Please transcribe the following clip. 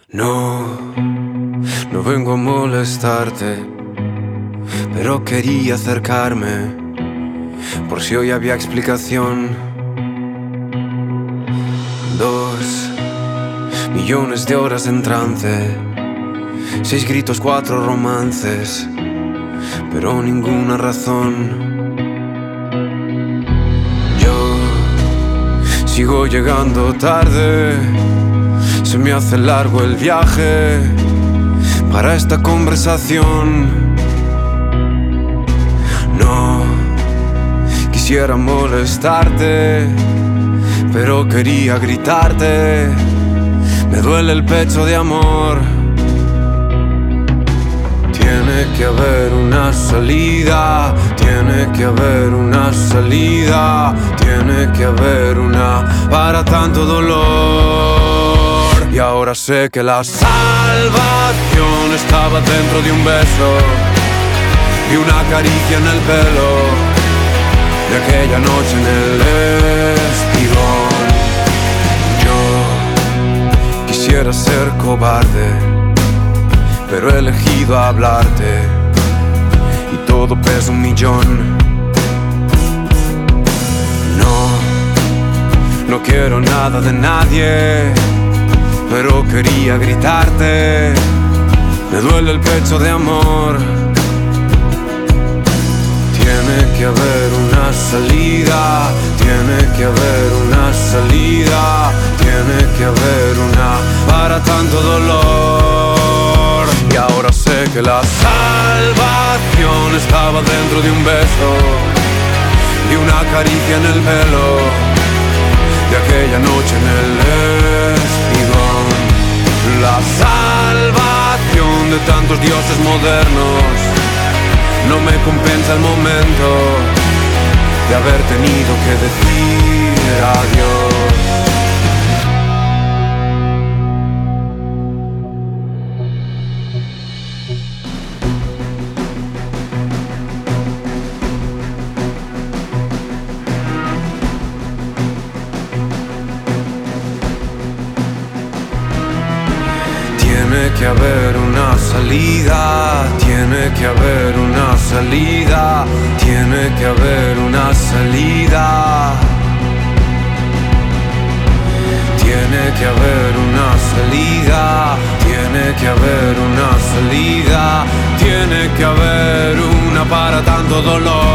No, no vengo a molestarte, pero quería acercarme por si hoy había explicación. 2 millones de horas en trance, 6 gritos, 4 romances, pero ninguna razón. Yo sigo llegando tarde, se me hace largo el viaje para esta conversación. No quisiera molestarte, pero quería gritarte. Me duele el pecho de amor. Tiene que haber una salida, tiene que haber una salida, tiene que haber una para tanto dolor. Y ahora sé que la salvación estaba dentro de un beso y una caricia en el pelo de aquella noche en el espigón. Yo quisiera ser cobarde, pero he elegido hablarte y todo pesa 1.000.000. No quiero nada de nadie, pero quería gritarte. Me duele el pecho de amor. Tiene que haber una salida, tiene que haber una salida, tiene que haber una para tanto dolor. Y ahora sé que la salvación estaba dentro de un beso y una caricia en el pelo de aquella noche en el espigón. La salvación de tantos dioses modernos no me compensa el momento de haber tenido que decir adiós. Tiene que haber una salida, tiene que haber una salida, tiene que haber una salida. Tiene que haber una salida, tiene que haber una salida, tiene que haber una para tanto dolor.